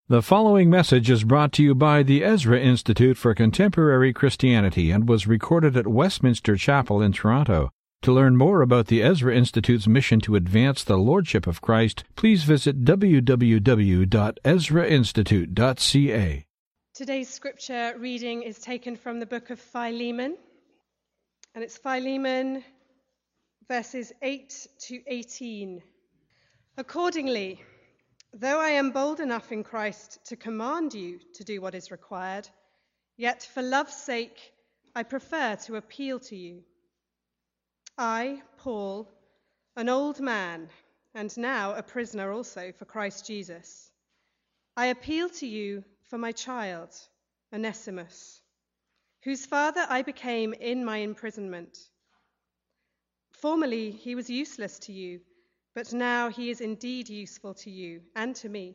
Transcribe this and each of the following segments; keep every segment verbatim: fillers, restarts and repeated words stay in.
The following message is brought to you by the Ezra Institute for Contemporary Christianity and was recorded at Westminster Chapel in Toronto. To learn more about the Ezra Institute's mission to advance the Lordship of Christ, please visit w w w dot ezra institute dot c a. Today's scripture reading is taken from the book of Philemon, and it's Philemon verses eight to eighteen. Accordingly, though I am bold enough in Christ to command you to do what is required, yet for love's sake I prefer to appeal to you. I, Paul, an old man, and now a prisoner also for Christ Jesus, I appeal to you for my child, Onesimus, whose father I became in my imprisonment. Formerly he was useless to you, but now he is indeed useful to you and to me.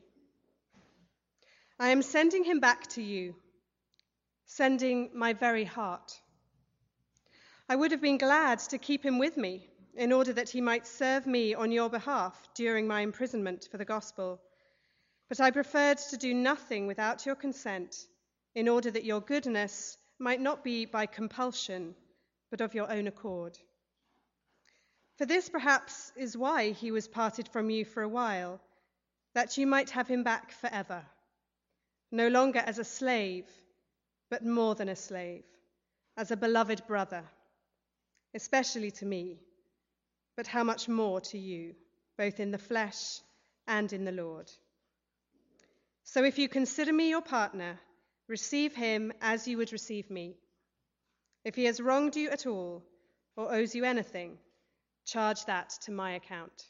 I am sending him back to you, sending my very heart. I would have been glad to keep him with me in order that he might serve me on your behalf during my imprisonment for the gospel. But I preferred to do nothing without your consent, in order that your goodness might not be by compulsion, but of your own accord. For this perhaps is why he was parted from you for a while, that you might have him back forever, no longer as a slave, but more than a slave, as a beloved brother, especially to me, but how much more to you, both in the flesh and in the Lord. So if you consider me your partner, receive him as you would receive me. If he has wronged you at all, or owes you anything, charge that to my account.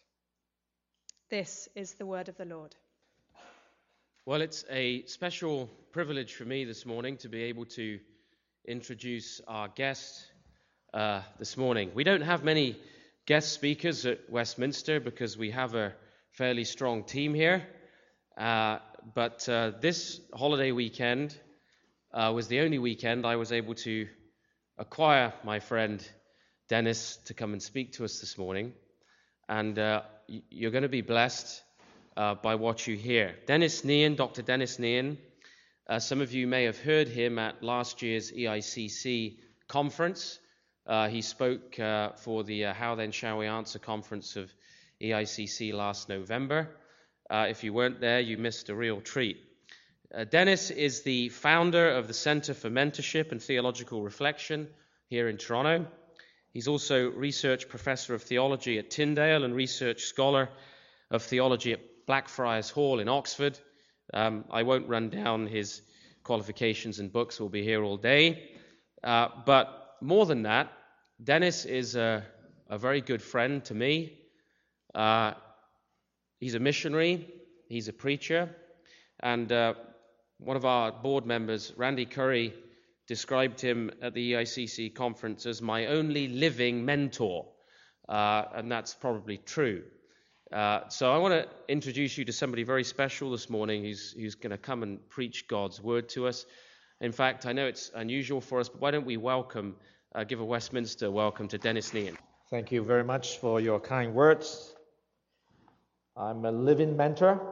This is the word of the Lord. Well, it's a special privilege for me this morning to be able to introduce our guest uh, this morning. We don't have many guest speakers at Westminster because we have a fairly strong team here. Uh, but uh, this holiday weekend uh, was the only weekend I was able to acquire my friend Dennis to come and speak to us this morning. And uh, you're going to be blessed uh, by what you hear. Dennis Nean, Doctor Dennis Nean, uh, some of you may have heard him at last year's E I C C conference. Uh, he spoke uh, for the uh, How Then Shall We Answer conference of E I C C last November. Uh, if you weren't there, you missed a real treat. Uh, Dennis is the founder of the Center for Mentorship and Theological Reflection here in Toronto. He's also research professor of theology at Tyndale and research scholar of theology at Blackfriars Hall in Oxford. Um, I won't run down his qualifications and books. We'll be here all day. Uh, but more than that, Dennis is a, a very good friend to me. Uh, he's a missionary. He's a preacher. And uh, one of our board members, Randy Curry, described him at the E I C C conference as my only living mentor, uh, and that's probably true. Uh, so I want to introduce you to somebody very special this morning who's, who's going to come and preach God's word to us. In fact, I know it's unusual for us, but why don't we welcome, uh, give a Westminster welcome to Dennis Nean. Thank you very much for your kind words. I'm a living mentor,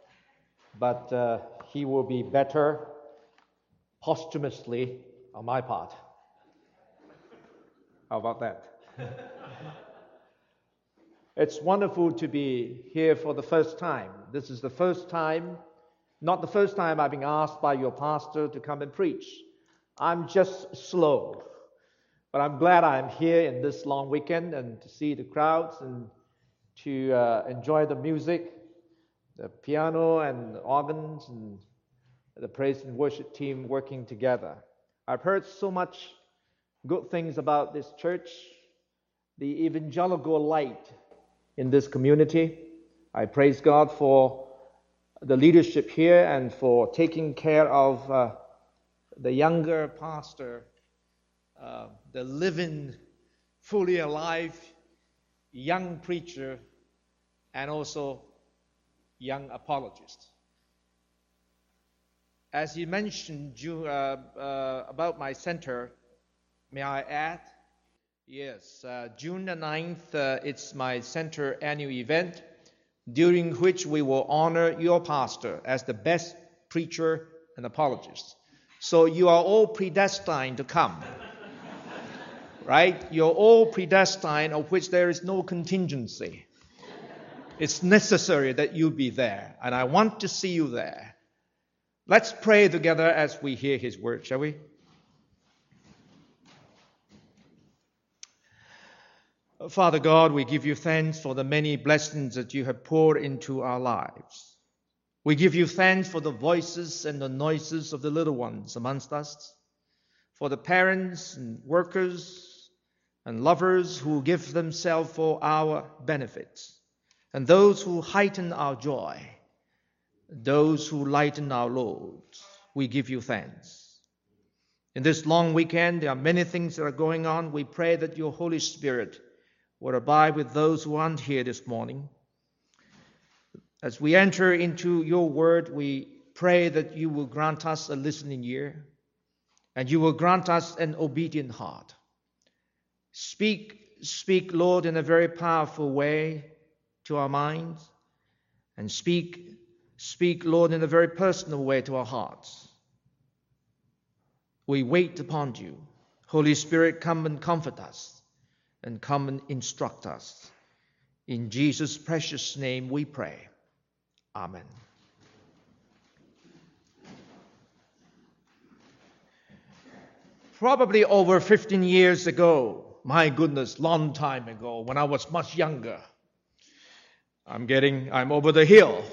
but uh, he will be better posthumously on my part. How about that? It's wonderful to be here for the first time. This is the first time, not the first time I've been asked by your pastor to come and preach. I'm just slow, but I'm glad I'm here in this long weekend and to see the crowds and to uh, enjoy the music, the piano and the organs and the praise and worship team working together. I've heard so much good things about this church, the evangelical light in this community. I praise God for the leadership here and for taking care of uh, the younger pastor, uh, the living, fully alive young preacher, and also young apologist. As you mentioned you, uh, uh, about my center, may I add? Yes, uh, June the ninth, uh, it's my center annual event, during which we will honor your pastor as the best preacher, and apologist. So you are all predestined to come. Right? You're all predestined, of which there is no contingency. It's necessary that you be there, and I want to see you there. Let's pray together as we hear his word, shall we? Father God, we give you thanks for the many blessings that you have poured into our lives. We give you thanks for the voices and the noises of the little ones amongst us, for the parents and workers and lovers who give themselves for our benefits, and those who heighten our joy, those who lighten our loads. We give you thanks. In this long weekend, there are many things that are going on. We pray that your Holy Spirit will abide with those who aren't here this morning. As we enter into your word, we pray that you will grant us a listening ear, and you will grant us an obedient heart. Speak, speak, Lord, in a very powerful way to our minds, and speak, speak, Lord, in a very personal way to our hearts. We wait upon you. Holy Spirit, come and comfort us, and come and instruct us. In Jesus' precious name we pray. Amen. Probably over fifteen years ago, my goodness, long time ago, when I was much younger, I'm getting, I'm over the hill.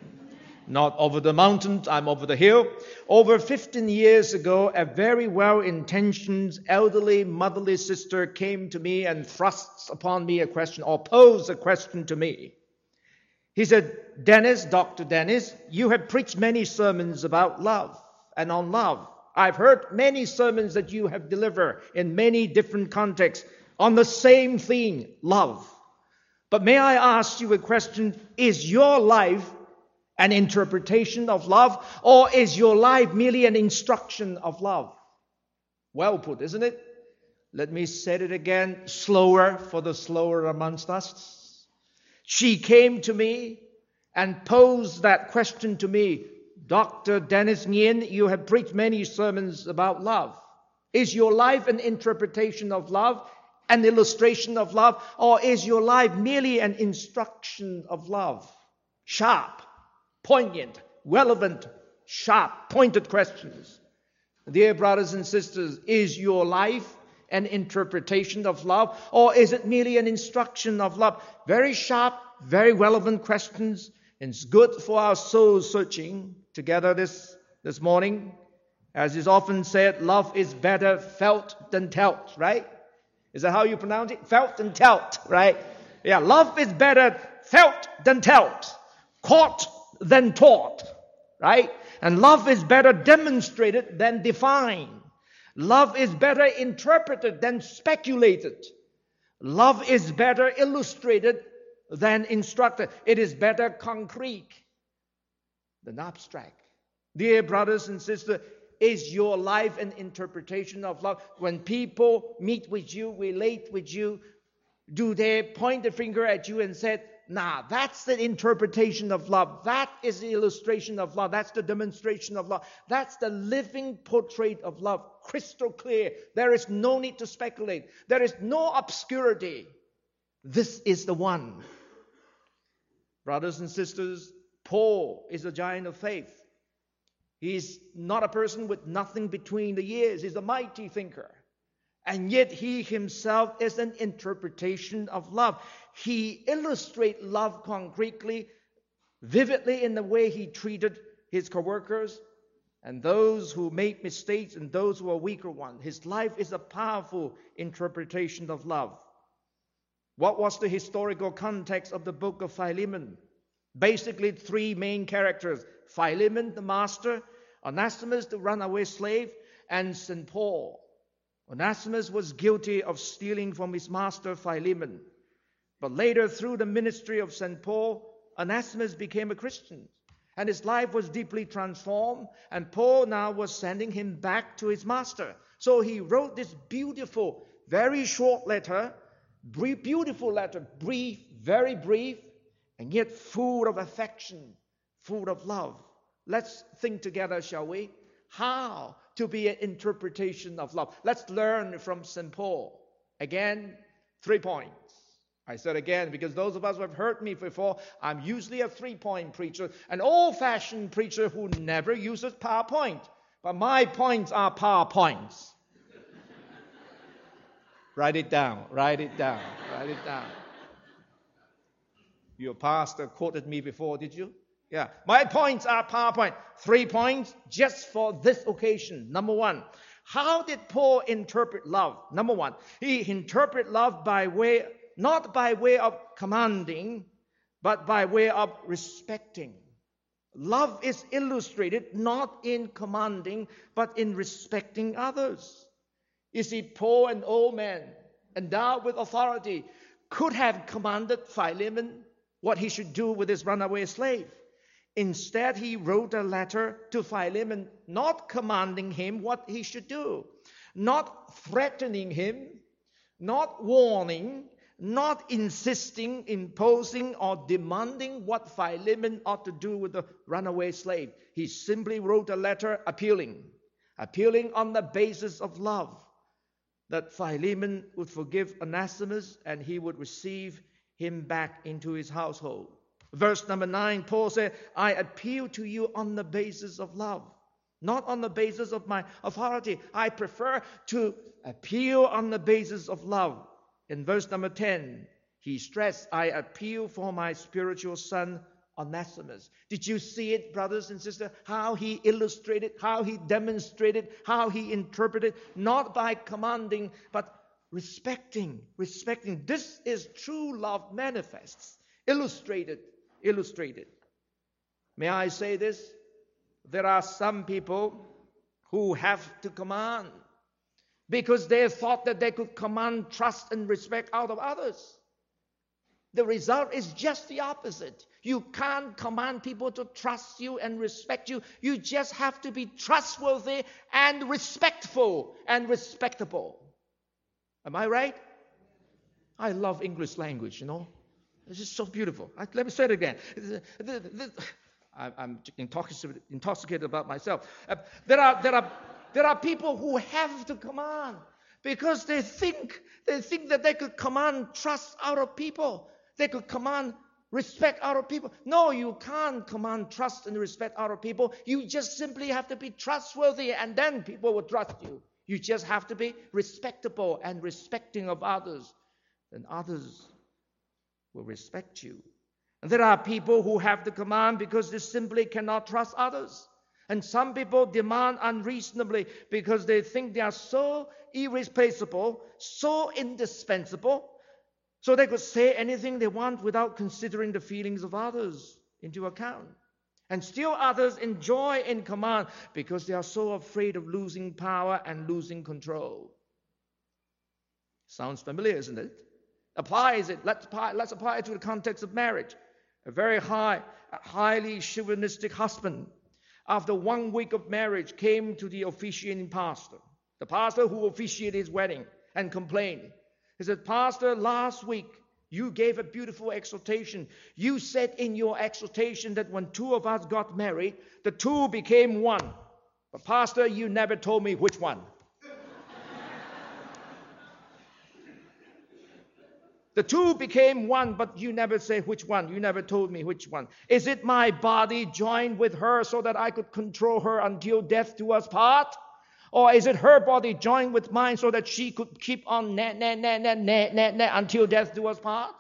Not over the mountains, I'm over the hill. Over fifteen years ago, a very well-intentioned elderly motherly sister came to me and thrust upon me a question, or posed a question to me. He said, Dennis, Doctor Dennis, you have preached many sermons about love and on love. I've heard many sermons that you have delivered in many different contexts on the same theme, love. But may I ask you a question? Is your life an interpretation of love, or is your life merely an instruction of love? Well put, isn't it? Let me say it again, slower for the slower amongst us. She came to me and posed that question to me. Doctor Dennis Nguyen, you have preached many sermons about love. Is your life an interpretation of love, an illustration of love, or is your life merely an instruction of love? Sharp, poignant, relevant, sharp, pointed questions. Dear brothers and sisters, is your life an interpretation of love, or is it merely an instruction of love? Very sharp, very relevant questions, and it's good for our soul searching together this, this morning. As is often said, love is better felt than taught, right? Is that how you pronounce it? Felt than taught, right? Yeah, love is better felt than taught, caught than taught, right? And love is better demonstrated than defined. Love is better interpreted than speculated. Love is better illustrated than instructed. It is better concrete than abstract. Dear brothers and sisters, is your life an interpretation of love? When people meet with you, relate with you, do they point the finger at you and say, nah, that's the interpretation of love. That is the illustration of love. That's the demonstration of love. That's the living portrait of love. Crystal clear. There is no need to speculate. There is no obscurity. This is the one. Brothers and sisters, Paul is a giant of faith. He's not a person with nothing between the ears. He's a mighty thinker. And yet he himself is an interpretation of love. He illustrates love concretely, vividly in the way he treated his co-workers and those who made mistakes and those who are weaker ones. His life is a powerful interpretation of love. What was the historical context of the book of Philemon? Basically, three main characters. Philemon, the master, Onesimus, the runaway slave, and Saint Paul. Onesimus was guilty of stealing from his master Philemon. But later, through the ministry of Saint Paul, Onesimus became a Christian. And his life was deeply transformed. And Paul now was sending him back to his master. So he wrote this beautiful, very short letter, brief, beautiful letter, brief, very brief, and yet full of affection, full of love, Let's think together, shall we? How to be an interpretation of love. Let's learn from Saint Paul. Again, three points. I said again because those of us who have heard me before, I'm usually a three-point preacher, an old-fashioned preacher who never uses PowerPoint. But my points are PowerPoints. Write it down, write it down, write it down. Your pastor quoted me before, did you? Yeah. My points are PowerPoint. Three points just for this occasion. Number one, how did Paul interpret love? Number one, he interpreted love by way, not by way of commanding, but by way of respecting. Love is illustrated not in commanding, but in respecting others. You see, Paul, an old man, endowed with authority, could have commanded Philemon what he should do with his runaway slave. Instead, he wrote a letter to Philemon, not commanding him what he should do, not threatening him, not warning, not insisting, imposing, or demanding what Philemon ought to do with the runaway slave. He simply wrote a letter appealing, appealing on the basis of love, that Philemon would forgive Onesimus and he would receive him back into his household. Verse number nine, Paul said, I appeal to you on the basis of love, not on the basis of my authority. I prefer to appeal on the basis of love. In verse number ten, he stressed, I appeal for my spiritual son, Onesimus. Did you see it, brothers and sisters? How he illustrated, how he demonstrated, how he interpreted, not by commanding, but respecting, respecting. This is true love manifests, illustrated, illustrated. May I say this? There are some people who have to command because they thought that they could command trust and respect out of others. The result is just the opposite. You can't command people to trust you and respect you. You just have to be trustworthy and respectful and respectable. Am I right? I love English language, you know. This is so beautiful. I, let me say it again. The, the, the, I, I'm intoxicated, intoxicated about myself. Uh, there are there are there are people who have to command because they think they think that they could command trust out of people. They could command respect out of people. No, you can't command trust and respect out of people. You just simply have to be trustworthy, and then people will trust you. You just have to be respectable and respecting of others, and others will respect you. And there are people who have to command because they simply cannot trust others. And some people demand unreasonably because they think they are so irreplaceable, so indispensable, so they could say anything they want without considering the feelings of others into account. And still others enjoy in command because they are so afraid of losing power and losing control. Sounds familiar, isn't it? Applies it. Let's apply, let's apply it to the context of marriage. A very high, a highly chauvinistic husband, after one week of marriage, came to the officiating pastor, the pastor who officiated his wedding, and complained. He said, Pastor, last week you gave a beautiful exhortation. You said in your exhortation that when two of us got married, the two became one. But Pastor, you never told me which one. The two became one, but you never say which one. You never told me which one. Is it my body joined with her so that I could control her until death do us part? Or is it her body joined with mine so that she could keep on na na na na na na na until death do us part?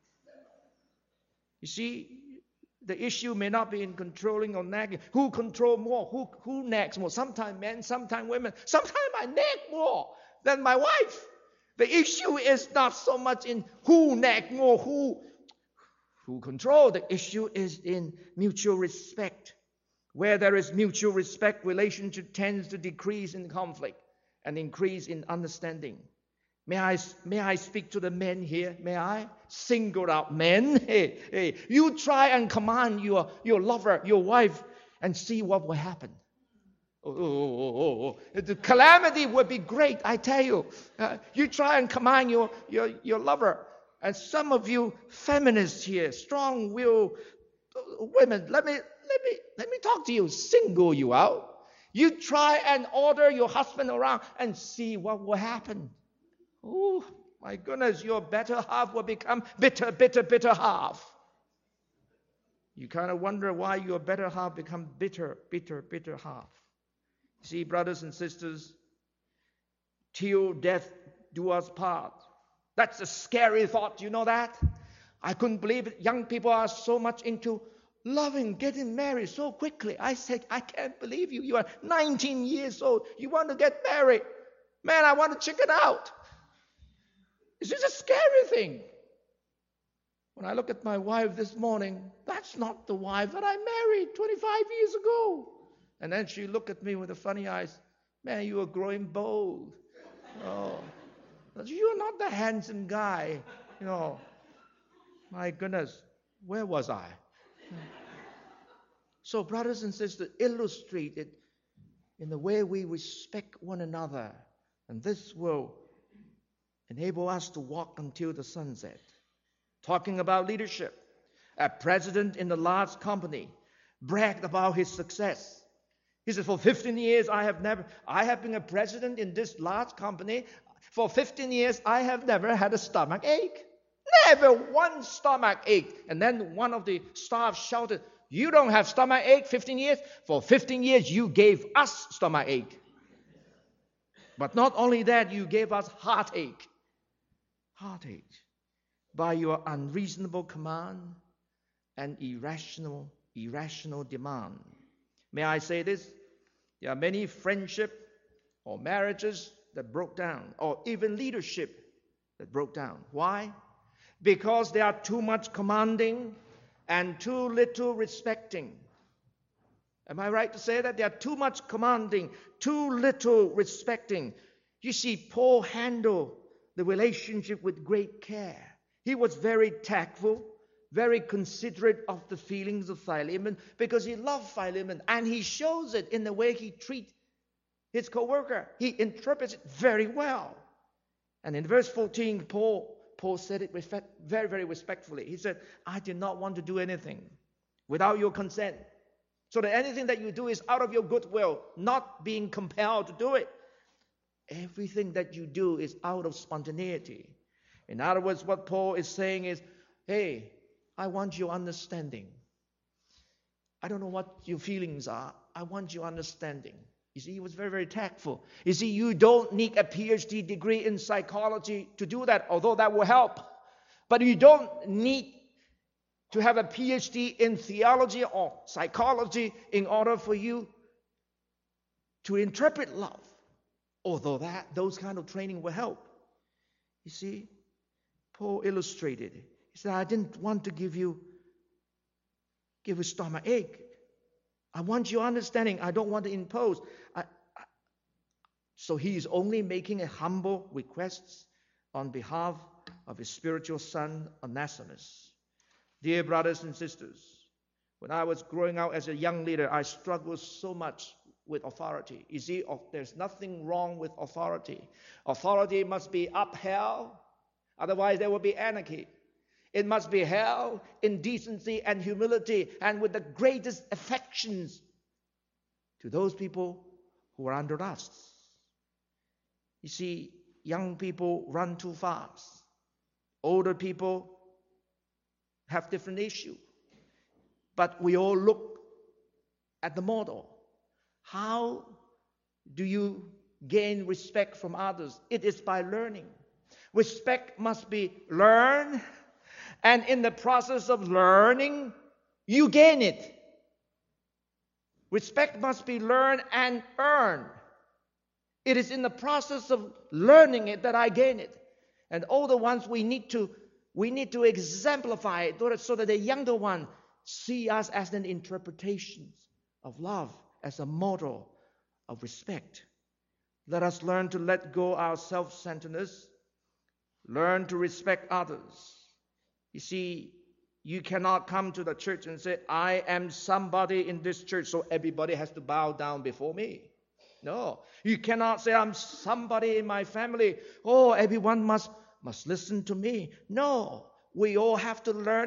You see, the issue may not be in controlling or nagging. Who control more? Who who nags more? Sometimes men, sometimes women. Sometimes I nag more than my wife. The issue is not so much in who nag more, who who control. The issue is in mutual respect. Where there is mutual respect, relationship tends to decrease in conflict and increase in understanding. May I, may I speak to the men here? May I single out men? Hey, hey, you try and command your, your lover, your wife, and see what will happen. Oh, oh, oh, oh, oh. The calamity would be great, I tell you. Uh, you try and command your, your, your lover. And some of you feminists here, strong-willed women, let me let me, let me talk to you, single you out. You try and order your husband around and see what will happen. Oh, my goodness, your better half will become bitter, bitter, bitter half. You kind of wonder why your better half become bitter, bitter, bitter half. See, brothers and sisters, till death do us part. That's a scary thought, you know that? I couldn't believe it. Young people are so much into loving, getting married so quickly. I said, I can't believe you. You are nineteen years old. You want to get married. Man, I want to chicken out. This is a scary thing. When I look at my wife this morning, that's not the wife that I married twenty-five years ago. And then she looked at me with the funny eyes. Man, you are growing bold. Oh, you're not the handsome guy. You know, my goodness, where was I? So, brothers and sisters, illustrate it in the way we respect one another. And this will enable us to walk until the sunset. Talking about leadership, a president in a large company bragged about his success. He said, for fifteen years, I have never, I have been a president in this large company. For fifteen years, I have never had a stomach ache. Never one stomach ache. And then one of the staff shouted, you don't have stomach ache fifteen years? For fifteen years, you gave us stomach ache. But not only that, you gave us heartache. Heartache. By your unreasonable command and irrational, irrational demand. May I say this? There are many friendship or marriages that broke down, or even leadership that broke down. Why? Because they are too much commanding and too little respecting. Am I right to say that? They are too much commanding, too little respecting. You see, Paul handled the relationship with great care. He was very tactful, very considerate of the feelings of Philemon, because he loved Philemon, and he shows it in the way he treats his co-worker. He interprets it very well. And in verse fourteen, Paul, Paul said it very, very respectfully. He said, I did not want to do anything without your consent, so that anything that you do is out of your goodwill, not being compelled to do it. Everything that you do is out of spontaneity. In other words, what Paul is saying is, hey, I want your understanding. I don't know what your feelings are. I want your understanding. You see, he was very, very tactful. You see, you don't need a P H D degree in psychology to do that, although that will help. But you don't need to have a P H D in theology or psychology in order for you to interpret love, although that those kind of training will help. You see, Paul illustrated. He said, I didn't want to give you give a stomach ache. I want your understanding. I don't want to impose. I, I, so he is only making a humble request on behalf of his spiritual son, Onesimus. Dear brothers and sisters, when I was growing out as a young leader, I struggled so much with authority. You see, there's nothing wrong with authority. Authority must be upheld, otherwise there will be anarchy. It must be held in decency and humility and with the greatest affections to those people who are under us. You see, young people run too fast. Older people have different issues. But we all look at the model. How do you gain respect from others? It is by learning. Respect must be learned. And in the process of learning, you gain it. Respect must be learned and earned. It is in the process of learning it that I gain it. And older ones, we need to we need to exemplify it so that the younger ones see us as an interpretation of love, as a model of respect. Let us learn to let go our self-centeredness, learn to respect others. You see, you cannot come to the church and say, I am somebody in this church, so everybody has to bow down before me. No. You cannot say, I'm somebody in my family. Oh, everyone must, must listen to me. No. We all have to learn it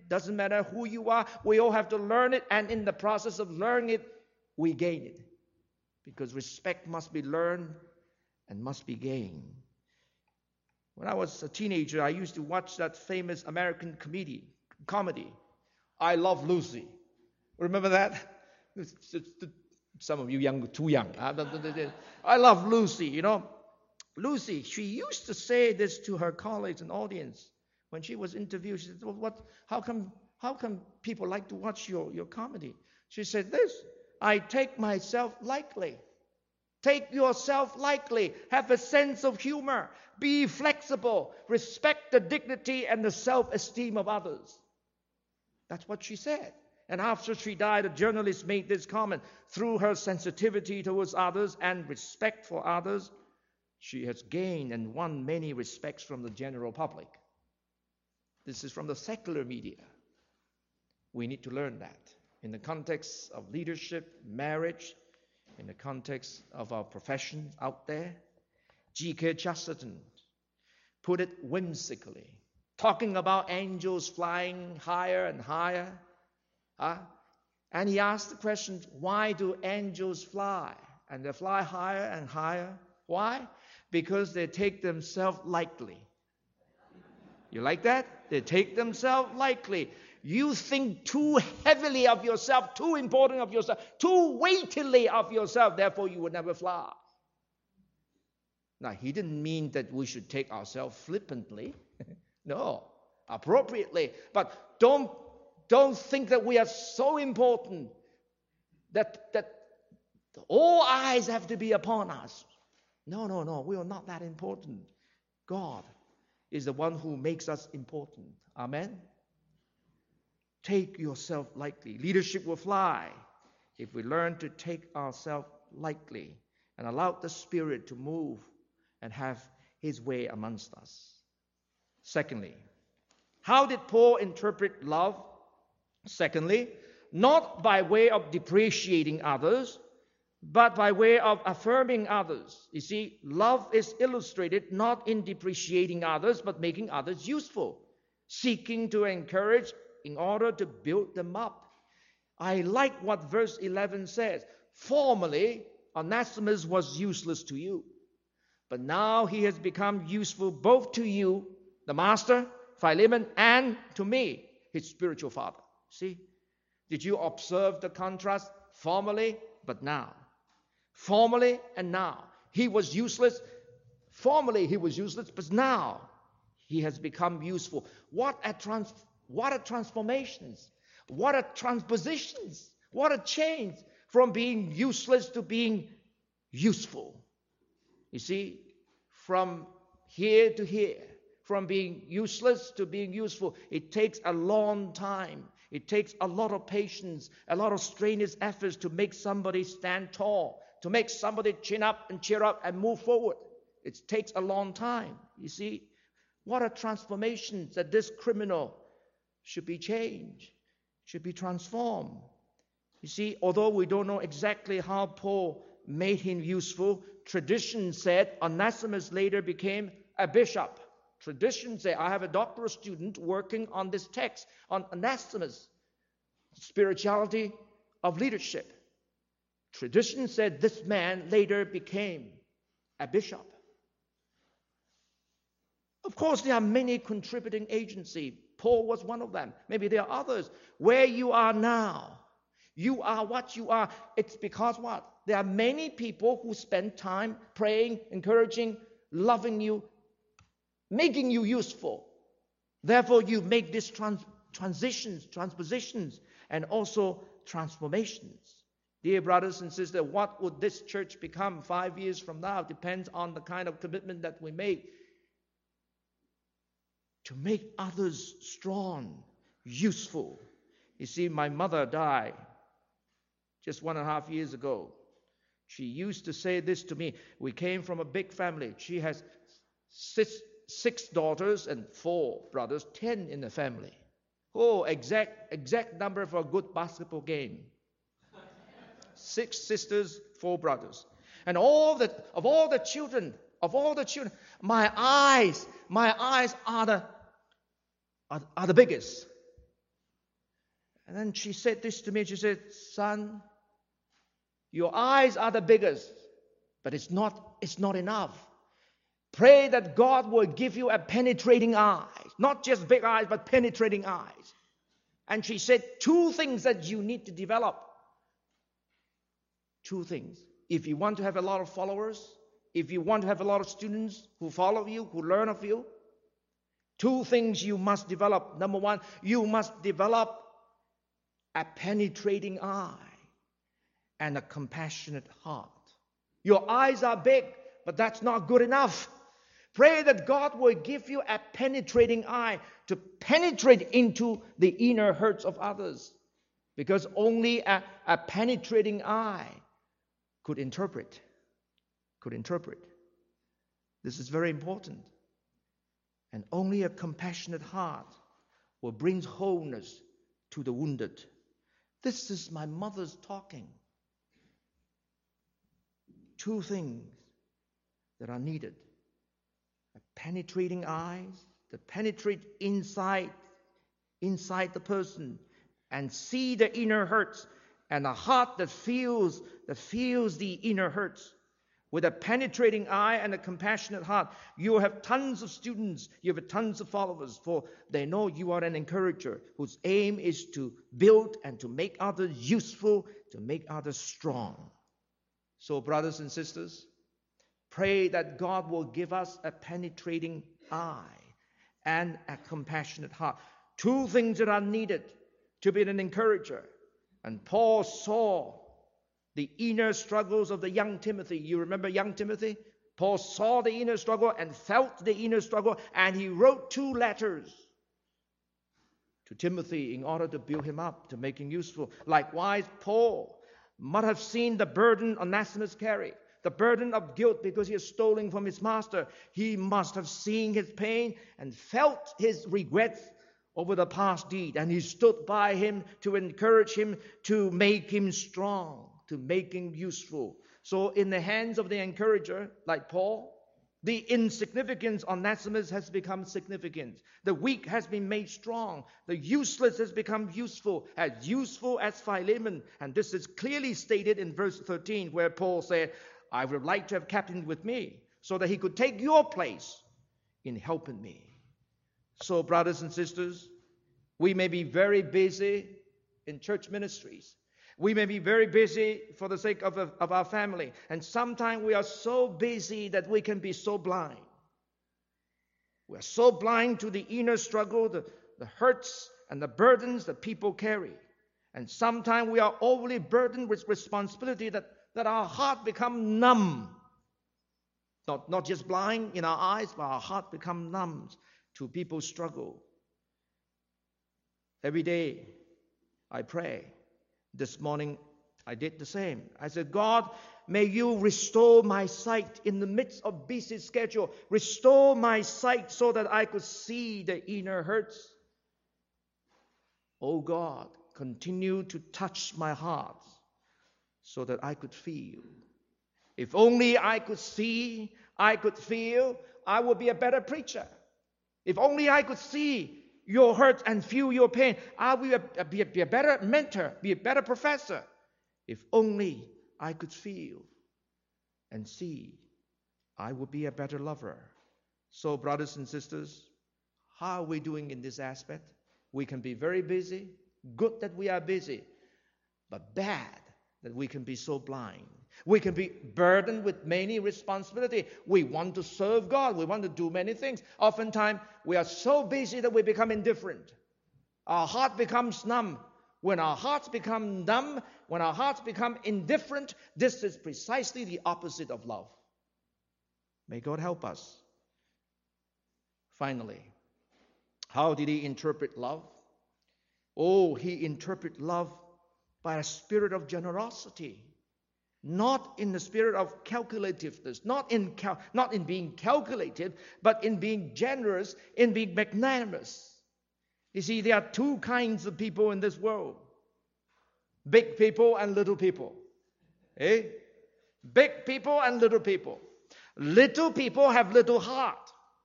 Doesn't matter who you are. We all have to learn it, and in the process of learning it, we gain it. Because respect must be learned and must be gained. When I was a teenager, I used to watch that famous American comedy, comedy, I Love Lucy. Remember that? Some of you young, too young. I Love Lucy, you know. Lucy, she used to say this to her colleagues and audience. When she was interviewed, she said, well, what, how come, how come people like to watch your, your comedy? She said this, I take myself lightly. Take yourself lightly. Have a sense of humor. Be flexible. Respect the dignity and the self-esteem of others. That's what she said. And after she died, a journalist made this comment. Through her sensitivity towards others and respect for others, she has gained and won many respects from the general public. This is from the secular media. We need to learn that. In the context of leadership, marriage, in the context of our profession out there, G K Chesterton put it whimsically, talking about angels flying higher and higher. Huh? And he asked the question, why do angels fly? And they fly higher and higher. Why? Because they take themselves lightly. You like that? They take themselves lightly. You think too heavily of yourself, too important of yourself, too weightily of yourself, therefore you would never fly. Now, he didn't mean that we should take ourselves flippantly. No, appropriately. But don't, don't think that we are so important that, that all eyes have to be upon us. No, no, no, we are not that important. God is the one who makes us important. Amen? Take yourself lightly. Leadership will fly if we learn to take ourselves lightly and allow the Spirit to move and have His way amongst us. Secondly, how did Paul interpret love? Secondly, not by way of depreciating others, but by way of affirming others. You see, love is illustrated not in depreciating others, but making others useful, seeking to encourage in order to build them up. I like what verse eleven says. Formerly, Onesimus was useless to you, but now he has become useful both to you, the master, Philemon, and to me, his spiritual father. See? Did you observe the contrast? Formerly, but now. Formerly and now. He was useless. Formerly he was useless, but now he has become useful. What a trans what a transformations. What a transpositions. What a change from being useless to being useful. You see, from here to here, from being useless to being useful, it takes a long time. It takes a lot of patience, a lot of strenuous efforts to make somebody stand tall, to make somebody chin up and cheer up and move forward. It takes a long time. You see, what a transformation that this criminal should be changed, should be transformed. You see, although we don't know exactly how Paul made him useful, tradition said Onesimus later became a bishop. Tradition said, I have a doctoral student working on this text on Onesimus, spirituality of leadership. Tradition said this man later became a bishop. Of course, there are many contributing agencies. Paul was one of them. Maybe there are others. Where you are now, you are what you are. It's because what? There are many people who spend time praying, encouraging, loving you, making you useful. Therefore, you make these trans- transitions, transpositions, and also transformations. Dear brothers and sisters, what would this church become five years from now depends on the kind of commitment that we make to make others strong, useful. You see, my mother died just one and a half years ago. She used to say this to me. We came from a big family. She has six, six daughters and four brothers, ten in the family. Oh, exact exact number for a good basketball game. Six sisters, four brothers. And all the of all the children, of all the children, my eyes, my eyes are the are, are the biggest. And then she said this to me. She said, son, your eyes are the biggest, but it's not, it's not enough. Pray that God will give you a penetrating eye. Not just big eyes, but penetrating eyes. And she said two things that you need to develop. Two things. If you want to have a lot of followers, if you want to have a lot of students who follow you, who learn of you, two things you must develop. Number one, you must develop a penetrating eye and a compassionate heart. Your eyes are big, but that's not good enough. Pray that God will give you a penetrating eye to penetrate into the inner hurts of others. Because only a, a penetrating eye could interpret. Could interpret. This is very important. And only a compassionate heart will bring wholeness to the wounded. This is my mother's talking. Two things that are needed. A penetrating eyes that penetrate inside, inside the person and see the inner hurts, and a heart that feels, that feels the inner hurts. With a penetrating eye and a compassionate heart, you have tons of students, you have tons of followers, for they know you are an encourager whose aim is to build and to make others useful, to make others strong. So, brothers and sisters, pray that God will give us a penetrating eye and a compassionate heart. Two things that are needed to be an encourager. And Paul saw the inner struggles of the young Timothy. You remember young Timothy? Paul saw the inner struggle and felt the inner struggle, and he wrote two letters to Timothy in order to build him up, to make him useful. Likewise, Paul might have seen the burden Onesimus carried, the burden of guilt because he is stolen from his master. He must have seen his pain and felt his regrets over the past deed, and he stood by him to encourage him, to make him strong, to make him useful. So in the hands of the encourager, like Paul, the insignificance Onesimus has become significant. The weak has been made strong. The useless has become useful, as useful as Philemon. And this is clearly stated in verse thirteen, where Paul said, I would like to have kept him with me, so that he could take your place in helping me. So, brothers and sisters, we may be very busy in church ministries. We may be very busy for the sake of, of our family. And sometimes we are so busy that we can be so blind. We are so blind to the inner struggle, the, the hurts and the burdens that people carry. And sometimes we are overly burdened with responsibility that, that our heart become numb. Not, not just blind in our eyes, but our heart become numb to people's struggle. Every day I pray. This morning I did the same. I said, God, may you restore my sight in the midst of busy schedule. Restore my sight so that I could see the inner hurts. Oh God, continue to touch my heart so that I could feel. If only I could see, I could feel, I would be a better preacher. If only I could see your hurt and feel your pain, I will be a, be a better mentor, be a better professor. If only I could feel and see, I would be a better lover. So, brothers and sisters, how are we doing in this aspect? We can be very busy. Good that we are busy, but bad that we can be so blind. We can be burdened with many responsibilities. We want to serve God. We want to do many things. Oftentimes, we are so busy that we become indifferent. Our heart becomes numb. When our hearts become numb, when our hearts become indifferent, this is precisely the opposite of love. May God help us. Finally, how did he interpret love? Oh, he interpreted love by a spirit of generosity. Not in the spirit of calculativeness, not in cal- not in being calculative, but in being generous, in being magnanimous. You see, there are two kinds of people in this world. Big people and little people. Eh? Big people and little people. Little people have little heart.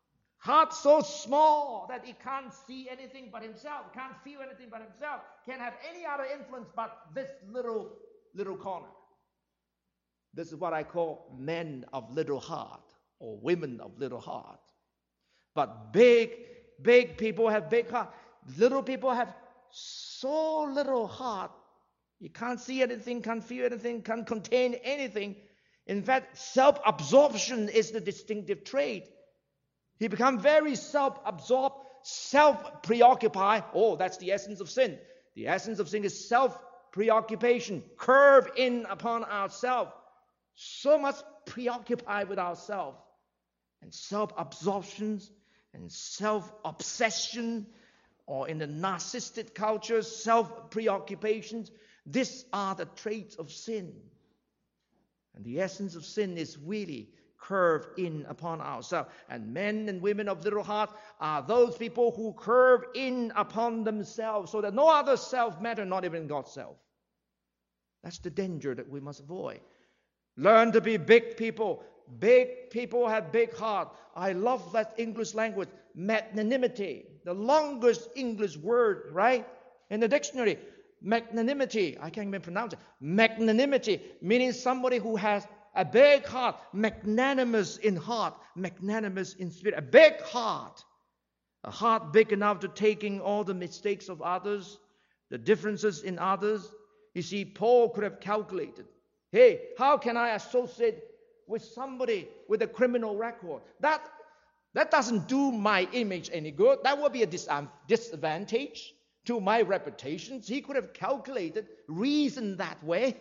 Heart so small that he can't see anything but himself, can't feel anything but himself, can't have any other influence but this little, little corner. This is what I call men of little heart or women of little heart. But big, big people have big heart. Little people have so little heart. You can't see anything, can't feel anything, can't contain anything. In fact, self-absorption is the distinctive trait. He becomes very self-absorbed, self-preoccupied. Oh, that's the essence of sin. The essence of sin is self-preoccupation, curve in upon ourselves. So much preoccupied with ourselves. And self-absorptions and self-obsession, or in the narcissistic culture, self-preoccupations. These are the traits of sin. And the essence of sin is really curve in upon ourselves. And men and women of little heart are those people who curve in upon themselves so that no other self matter, not even God's self. That's the danger that we must avoid. Learn to be big people. Big people have big heart. I love that English language. Magnanimity. The longest English word, right? In the dictionary. Magnanimity. I can't even pronounce it. Magnanimity. Meaning somebody who has a big heart. Magnanimous in heart. Magnanimous in spirit. A big heart. A heart big enough to taking all the mistakes of others. The differences in others. You see, Paul could have calculated. Hey, how can I associate with somebody with a criminal record? That, that doesn't do my image any good. That would be a dis- disadvantage to my reputation. He could have calculated, reasoned that way.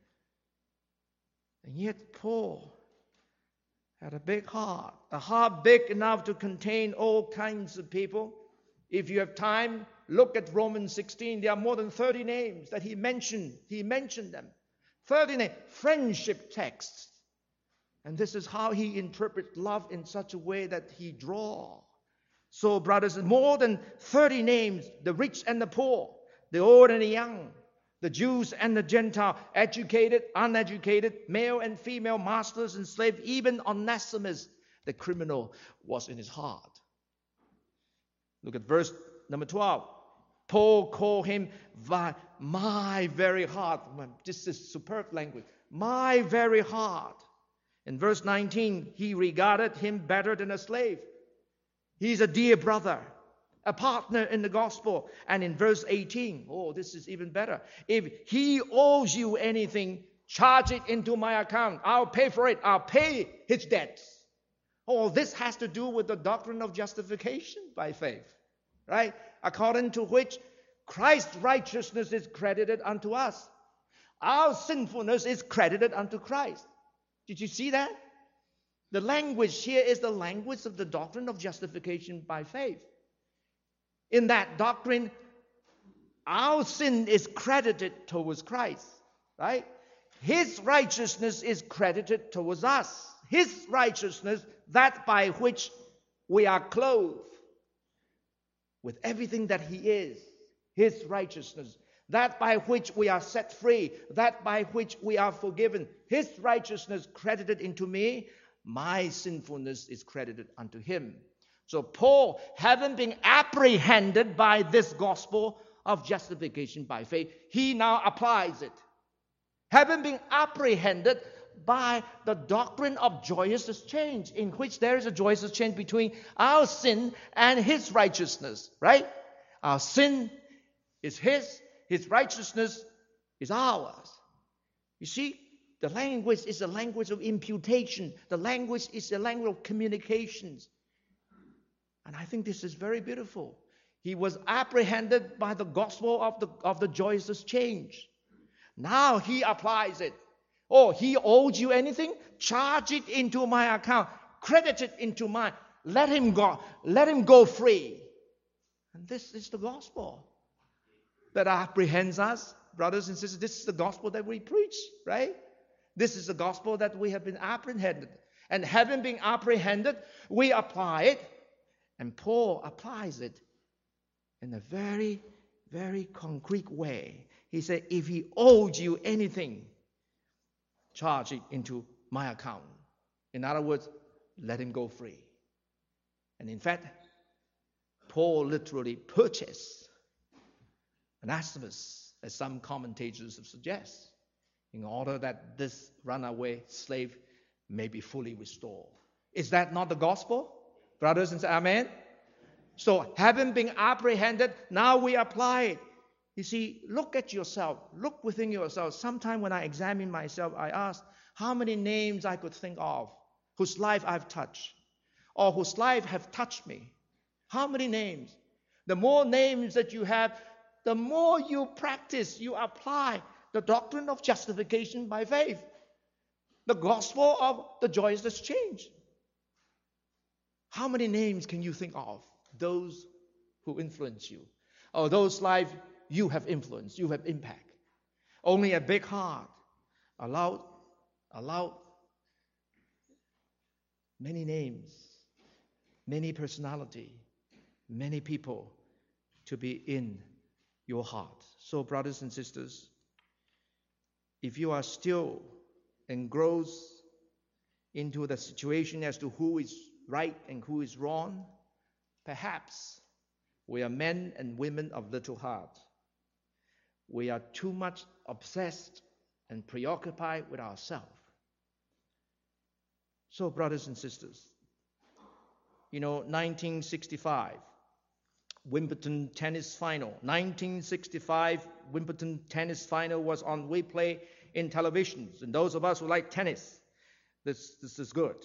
And yet Paul had a big heart. A heart big enough to contain all kinds of people. If you have time, look at Romans sixteen. There are more than thirty names that he mentioned. He mentioned them. thirty names. Friendship texts. And this is how he interprets love in such a way that he draws. So, brothers, more than thirty names, the rich and the poor, the old and the young, the Jews and the Gentile, educated, uneducated, male and female, masters and slaves, even Onesimus, the criminal, was in his heart. Look at verse number twelve. Paul called him my very heart. This is superb language. My very heart. In verse nineteen, he regarded him better than a slave. He's a dear brother, a partner in the gospel. And in verse eighteen, oh, this is even better. If he owes you anything, charge it into my account. I'll pay for it. I'll pay his debts. Oh, this has to do with the doctrine of justification by faith, right? According to which Christ's righteousness is credited unto us. Our sinfulness is credited unto Christ. Did you see that? The language here is the language of the doctrine of justification by faith. In that doctrine, our sin is credited towards Christ, right? His righteousness is credited towards us. His righteousness, that by which we are clothed with everything that he is. His righteousness. That by which we are set free. That by which we are forgiven. His righteousness credited into me. My sinfulness is credited unto him. So Paul, having been apprehended by this gospel of justification by faith, he now applies it. Having been apprehended by the doctrine of joyous exchange, in which there is a joyous exchange between our sin and his righteousness, right? Our sin is his, his righteousness is ours. You see, the language is a language of imputation. The language is a language of communications. And I think this is very beautiful. He was apprehended by the gospel of the, of the joyous exchange. Now he applies it. Oh, he owed you anything? Charge it into my account. Credit it into mine. Let him go. Let him go free. And this is the gospel that apprehends us. Brothers and sisters, this is the gospel that we preach, right? This is the gospel that we have been apprehended. And having been apprehended, we apply it. And Paul applies it in a very, very concrete way. He said, if he owed you anything, charge it into my account. In other words, let him go free. And in fact, Paul literally purchased Onesimus, as some commentators have suggested, in order that this runaway slave may be fully restored. Is that not the gospel? Brothers and sisters, amen? So having been apprehended, now we apply it. You see, look at yourself. Look within yourself. Sometimes when I examine myself, I ask how many names I could think of whose life I've touched or whose life have touched me. How many names? The more names that you have, the more you practice, you apply the doctrine of justification by faith, the gospel of the joyous exchange. How many names can you think of? Those who influence you, or those lives you have influenced, you have impact. Only a big heart allowed, allowed many names, many personality, many people to be in your heart. So, brothers and sisters, if you are still engrossed into the situation as to who is right and who is wrong, perhaps we are men and women of little heart. We are too much obsessed and preoccupied with ourselves. So, brothers and sisters, you know, nineteen sixty-five, Wimbledon tennis final. nineteen sixty-five Wimbledon tennis final was on replay in televisions. And those of us who like tennis, this, this is good.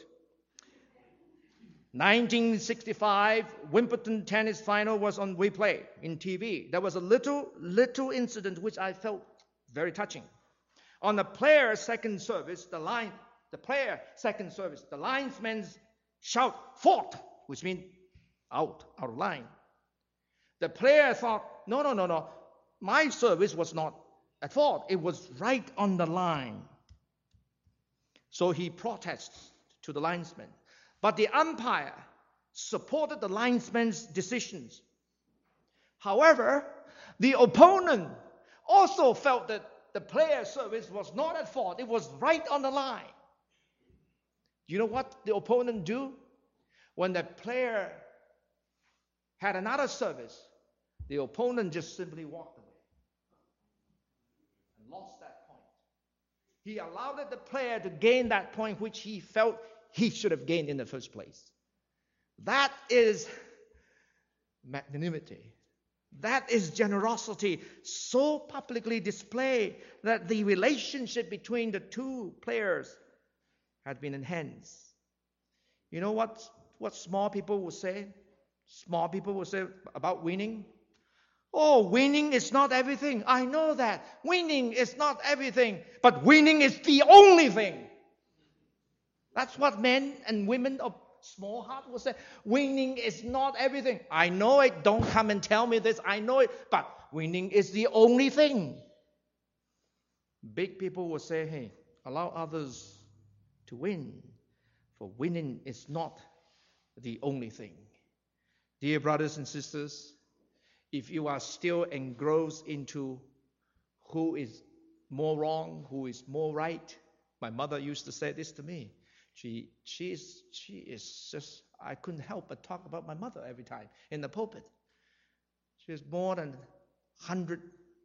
nineteen sixty-five Wimbledon tennis final was on replay in T V. There was a little, little incident which I felt very touching. On the player's second service, the line, the player second service, the linesmen shout, "Fault," which means out, out of line. The player thought, no, no, no, no, my service was not at fault. It was right on the line. So he protests to the linesman. But the umpire supported the linesman's decisions. However, the opponent also felt that the player's service was not at fault. It was right on the line. You know what the opponent do? When the player had another service, the opponent just simply walked away and lost that point. He allowed the player to gain that point which he felt he should have gained in the first place. That is magnanimity. That is generosity, so publicly displayed that the relationship between the two players had been enhanced. You know what, what small people will say? Small people will say about winning. Oh, winning is not everything. I know that. Winning is not everything. But winning is the only thing. That's what men and women of small heart will say. Winning is not everything. I know it. Don't come and tell me this. I know it. But winning is the only thing. Big people will say, hey, allow others to win. For winning is not the only thing. Dear brothers and sisters, if you are still engrossed into who is more wrong, who is more right, my mother used to say this to me. She, she, is, she is just, I couldn't help but talk about my mother every time in the pulpit. She has more than one hundred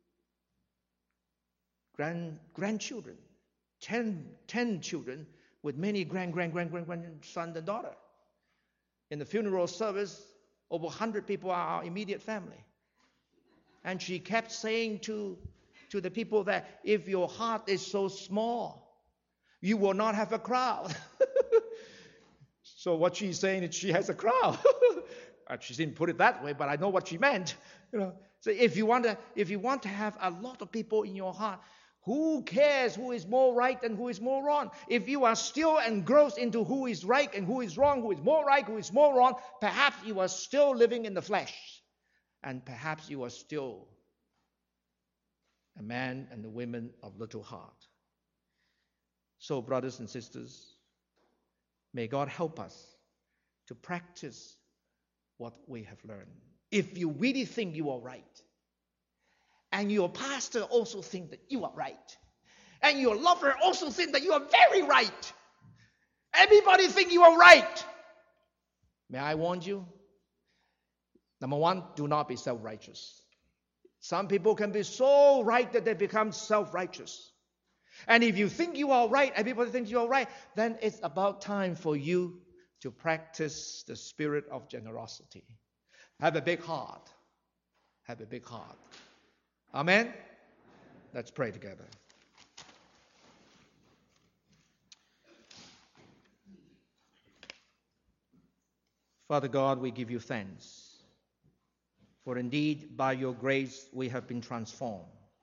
grand, grandchildren, ten, ten children with many grand, grand, grand, grand, grandson and daughter. In the funeral service, over one hundred people are our immediate family. And she kept saying to, to the people that if your heart is so small, you will not have a crowd. So what she's saying is she has a crowd. She didn't put it that way, but I know what she meant. You know, so if you want to, if you want to have a lot of people in your heart, who cares who is more right and who is more wrong? If you are still engrossed into who is right and who is wrong, who is more right, who is more wrong, perhaps you are still living in the flesh. And perhaps you are still a man and a woman of little heart. So, brothers and sisters, may God help us to practice what we have learned. If you really think you are right, and your pastor also thinks that you are right, and your lover also thinks that you are very right, everybody thinks you are right, May I warn you? Number one, do not be self-righteous. Some people can be so right that they become self-righteous. And if you think you are right, and people think you are right, then it's about time for you to practice the spirit of generosity. Have a big heart. Have a big heart. Amen? Let's pray together. Father God, we give you thanks. For indeed, by your grace, we have been transformed.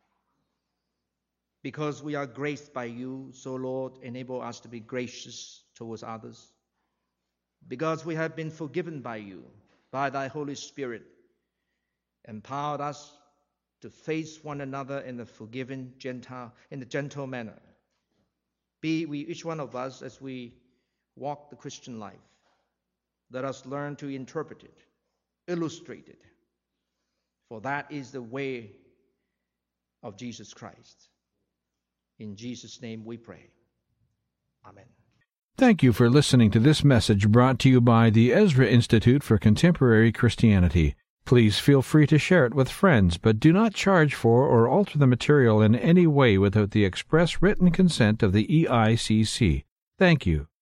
Because we are graced by you, so Lord, enable us to be gracious towards others. Because we have been forgiven by you, by thy Holy Spirit, empowered us to face one another in a forgiving, gentle, in a gentle manner. Be we each one of us as we walk the Christian life. Let us learn to interpret it, illustrate it. For that is the way of Jesus Christ. In Jesus' name we pray. Amen. Thank you for listening to this message brought to you by the Ezra Institute for Contemporary Christianity. Please feel free to share it with friends, but do not charge for or alter the material in any way without the express written consent of the E I C C. Thank you.